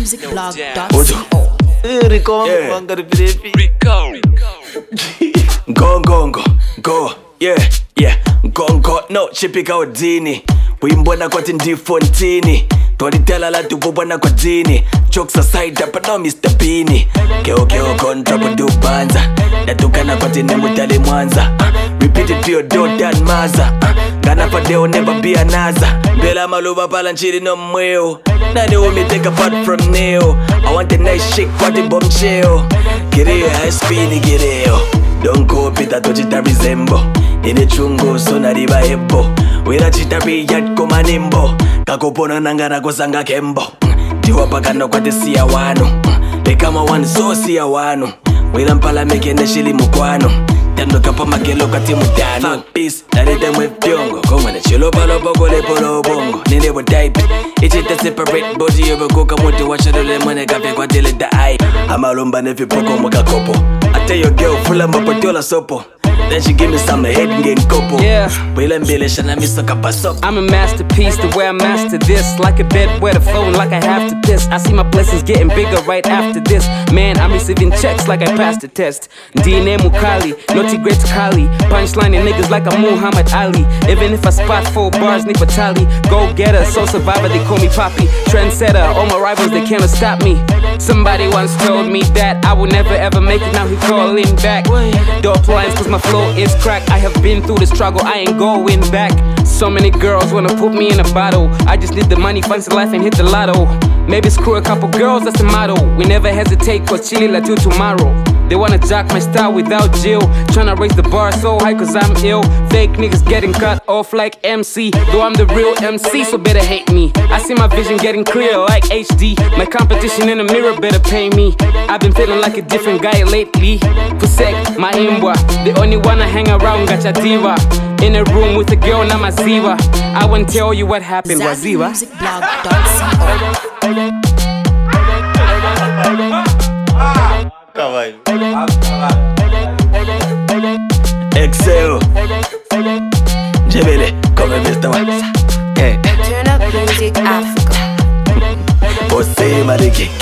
ZambianMusicBlog.co. Rico. Go, yeah. Go, no, chipika udini. Wimbona kwa tindi fontini. Tolitela la tububona kwa dini. Jokes aside, but no Mr. Beanie. Keo kontra kudu banza. Natukana kwa tine mutali mwanza. Repeat it to your daughter and maza. Gana pa deo never be anaza. Bela maluba pala nchiri no mweo. Nani me take apart from Neo. I want a nice chick kwa the bombshell. Kireo spini kireo. Don't go pita tochita rizembo. Nini chungo so nariba hebo. Wira chitabi yat kumanimbo. Kakupona nangana kusanga kembo. Tiwa pakano kwa tisia wano. Bekama one so siya wano. Wira mpala mekene shili mukwano. Tendo kapa makelo kati mutano. Fuck peace, narite mwepyongo. Kongwane chilo palo poko lepolo bongo. Nini wo type. Ichita separate body yobo kuka muti wachadole mwene kafe kwa dile da ai. Amalumba nefi poko mwaka kopo. I tell your girl fula mapotiola sopo. Then she give me some head and get couple. Yeah. I'm a masterpiece, the way I master this. Like a bed where the phone, like I have to piss. I see my blessings getting bigger right after this. Man, I'm receiving checks like I passed the test. DNA Mukali, Naughty Great Kali. Punchlining niggas like I'm Muhammad Ali. Even if I spot 4 bars, Nick Fatali. Go getter, soul survivor, they call me Poppy. Trendsetter, all my rivals, they cannot stop me. Somebody once told me that I would never ever make it, now he calling back. Dope lines cause my flow is crack. I have been through the struggle, I ain't going back. So many girls wanna put me in a bottle. I just need the money, fancy life and hit the lotto. Maybe screw a couple girls, that's the motto. We never hesitate cause chili la till tomorrow. They wanna jack my style without Jill. Tryna raise the bar so high cause I'm ill. Fake niggas getting cut off like MC. Though I'm the real MC, so better hate me. I see my vision getting clear like HD. My competition in the mirror better pay me. I've been feeling like a different guy lately. Pusek, my imbwa. The only one I hang around, gacha diva. In a room with a girl, now my ziva. I won't tell you what happened, Waziva. Excel. Jebele, come Mr. Watts. Turn up music Africa. Você, Mariki.